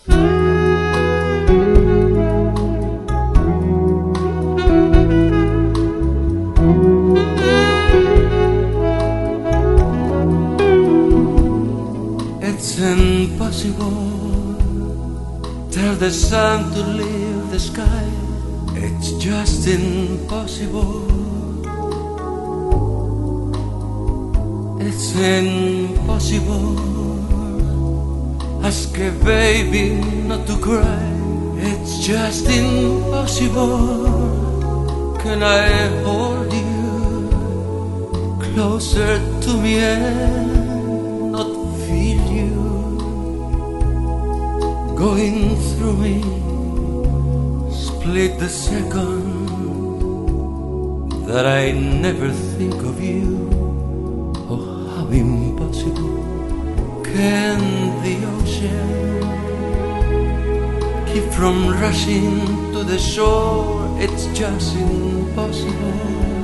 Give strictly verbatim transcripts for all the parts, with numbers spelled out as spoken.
It's impossible. Tell the sun to leave the sky. It's just impossible. It's impossible. Ask a baby not to cry. It's just impossible. Can I hold you closer to me and not feel you going through me? Split the second that I never think of you. Oh, how impossible. Can the ocean keep from rushing to the shore? It's just impossible.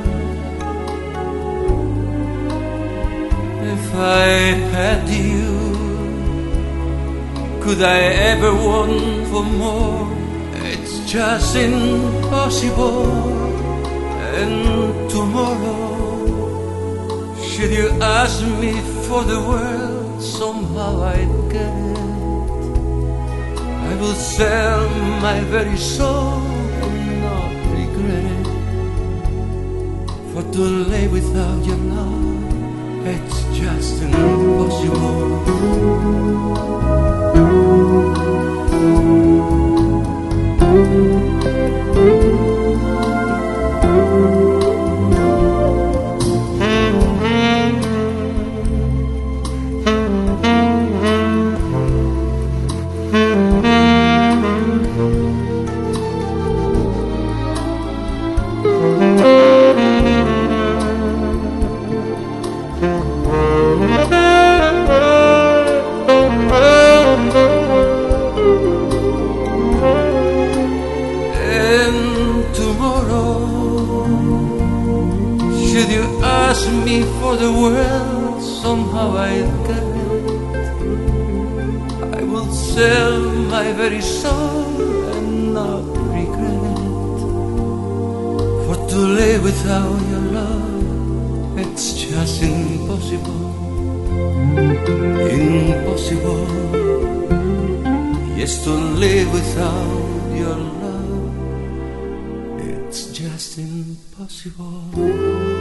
If I had you, could I ever want for more? It's just impossible. And tomorrow, should you ask me for the world, somehow I'd get it. I will sell my very soul and not regret it. For to live without your love, it's just impossible. Should you ask me for the world, somehow I'd get it. I will sell my very soul and not regret it. For to live without your love, it's just impossible. Impossible. Yes, to live without your love, it's just impossible.